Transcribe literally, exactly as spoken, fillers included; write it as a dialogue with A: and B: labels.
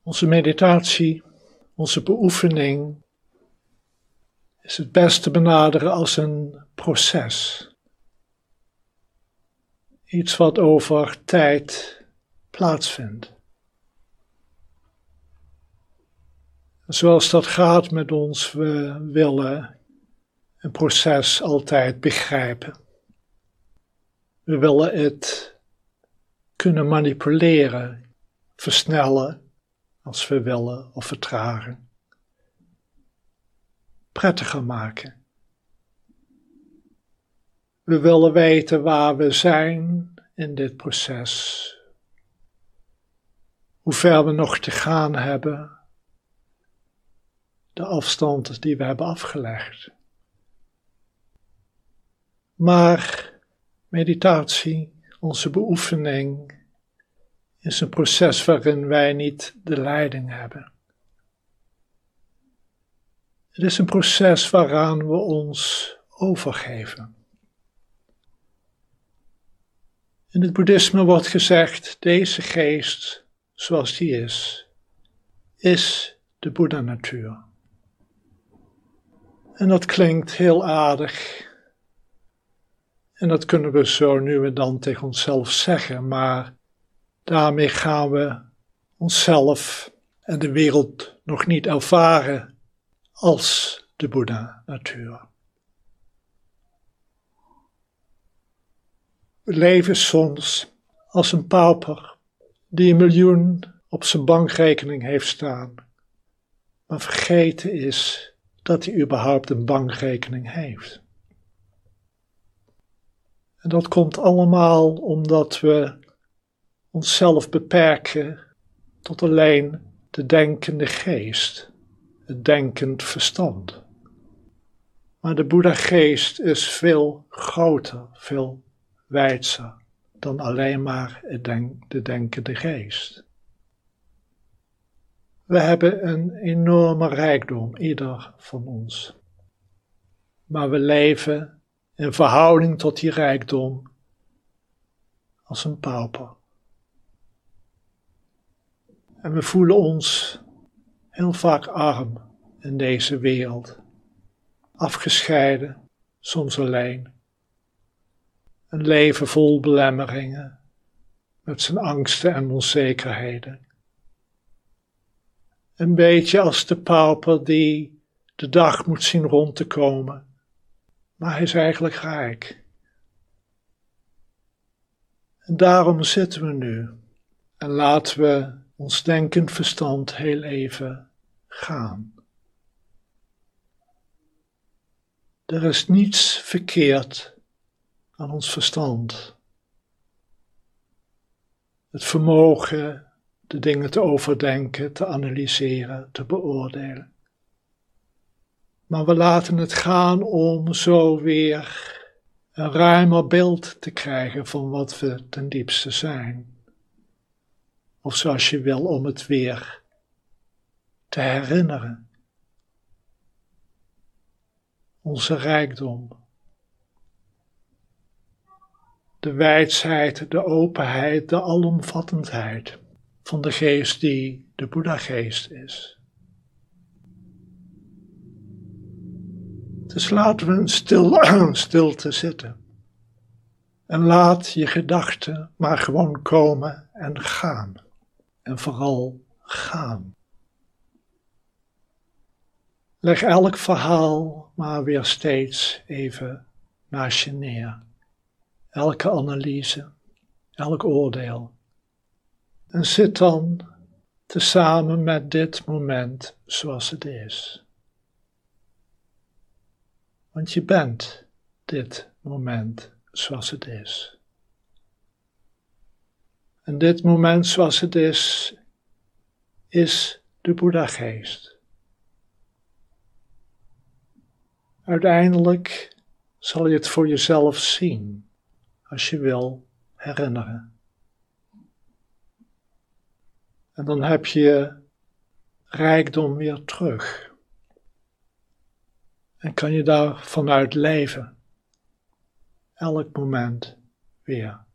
A: Onze meditatie, onze beoefening is het beste benaderen als een proces. Iets wat over tijd plaatsvindt. Zoals dat gaat met ons, we willen een proces altijd begrijpen. We willen het kunnen manipuleren, versnellen als we willen of vertragen. Prettiger maken. We willen weten waar we zijn in dit proces. Hoe ver we nog te gaan hebben. De afstand die we hebben afgelegd. Maar meditatie, onze beoefening, is een proces waarin wij niet de leiding hebben. Het is een proces waaraan we ons overgeven. In het boeddhisme wordt gezegd, deze geest, zoals die is, is de Boeddha-natuur. En dat klinkt heel aardig. En dat kunnen we zo nu en dan tegen onszelf zeggen, maar daarmee gaan we onszelf en de wereld nog niet ervaren als de Boeddha-natuur. We leven soms als een pauper die een miljoen op zijn bankrekening heeft staan, maar vergeten is dat hij überhaupt een bankrekening heeft. En dat komt allemaal omdat we onszelf beperken tot alleen de denkende geest, het denkend verstand. Maar de Boeddha-geest is veel groter, veel wijdser dan alleen maar het denk, de denkende geest. We hebben een enorme rijkdom, ieder van ons. Maar we leven in verhouding tot die rijkdom als een pauper. En we voelen ons heel vaak arm in deze wereld. Afgescheiden, soms alleen. Een leven vol belemmeringen, met zijn angsten en onzekerheden. Een beetje als de pauper die de dag moet zien rond te komen, maar hij is eigenlijk rijk. En daarom zitten we nu en laten we ons denkend verstand heel even gaan. Er is niets verkeerd aan ons verstand. Het vermogen de dingen te overdenken, te analyseren, te beoordelen. Maar we laten het gaan om zo weer een ruimer beeld te krijgen van wat we ten diepste zijn. Of zoals je wil, om het weer te herinneren. Onze rijkdom. De wijsheid, de openheid, de alomvattendheid van de geest die de Boeddha-geest is. Dus laten we een stil, stilte zitten. En laat je gedachten maar gewoon komen en gaan. En vooral gaan. Leg elk verhaal maar weer steeds even naast je neer. Elke analyse, elk oordeel. En zit dan tezamen met dit moment zoals het is. Want je bent dit moment zoals het is. En dit moment zoals het is, is de Boeddha-geest. Uiteindelijk zal je het voor jezelf zien, als je wil herinneren. En dan heb je rijkdom weer terug. En kan je daar vanuit leven. Elk moment weer.